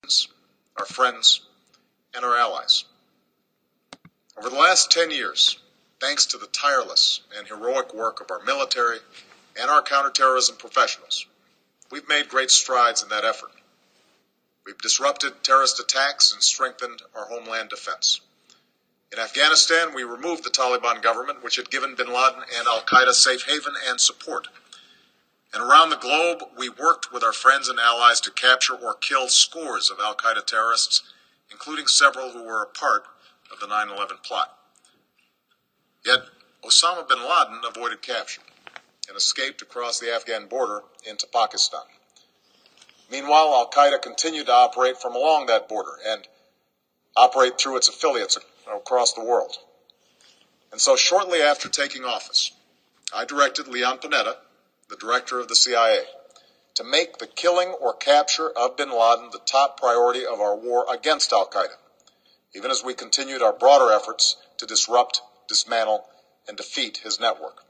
our friends, and our allies. Over the last 10 years, thanks to the tireless and heroic work of our military and our counterterrorism professionals, we've made great strides in that effort. We've disrupted terrorist attacks and strengthened our homeland defense. In Afghanistan, we removed the Taliban government, which had given bin Laden and al-Qaeda safe haven and support. And around the globe, we worked with our friends and allies to capture or kill scores of al-Qaeda terrorists, including several who were a part of the 9/11 plot. Yet, Osama bin Laden avoided capture and escaped across the Afghan border into Pakistan. Meanwhile, al-Qaeda continued to operate from along that border and operate through its affiliates across the world. And so shortly after taking office, I directed Leon Panetta, the director of the CIA, to make the killing or capture of bin Laden the top priority of our war against al-Qaeda, even as we continued our broader efforts to disrupt, dismantle, and defeat his network.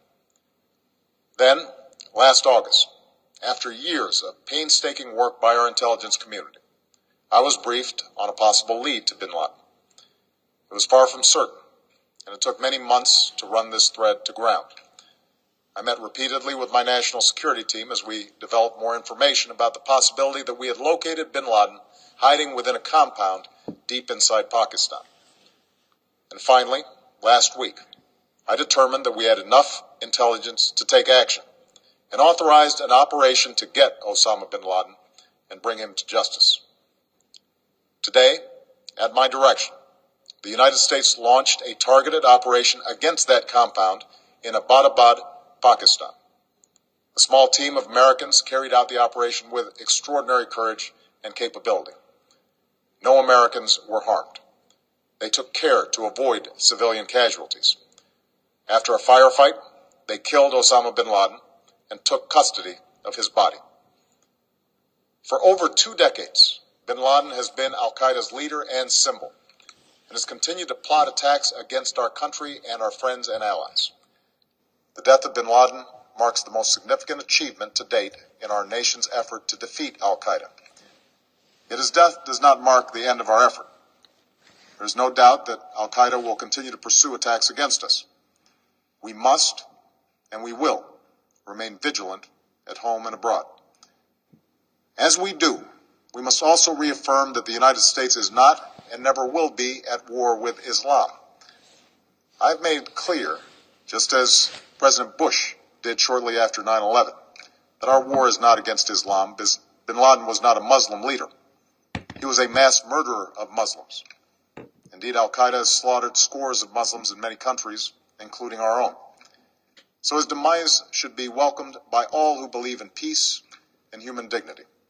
Then, last August, after years of painstaking work by our intelligence community, I was briefed on a possible lead to bin Laden. It was far from certain, and it took many months to run this thread to ground. I met repeatedly with my national security team as we developed more information about the possibility that we had located bin Laden hiding within a compound deep inside Pakistan. And finally, last week, I determined that we had enough intelligence to take action and authorized an operation to get Osama bin Laden and bring him to justice. Today, at my direction, the United States launched a targeted operation against that compound in Abbottabad, Pakistan. A small team of Americans carried out the operation with extraordinary courage and capability. No Americans were harmed. They took care to avoid civilian casualties. After a firefight, they killed Osama bin Laden and took custody of his body. For over 2 decades, bin Laden has been al-Qaeda's leader and symbol, and has continued to plot attacks against our country and our friends and allies. The death of bin Laden marks the most significant achievement to date in our nation's effort to defeat al-Qaeda. Yet his death does not mark the end of our effort. There is no doubt that al-Qaeda will continue to pursue attacks against us. We must, and we will, remain vigilant at home and abroad. As we do, we must also reaffirm that the United States is not and never will be at war with Islam. I've made clear, just as President Bush did shortly after 9/11, that our war is not against Islam. Bin Laden was not a Muslim leader. He was a mass murderer of Muslims. Indeed, al-Qaeda has slaughtered scores of Muslims in many countries, including our own. So his demise should be welcomed by all who believe in peace and human dignity.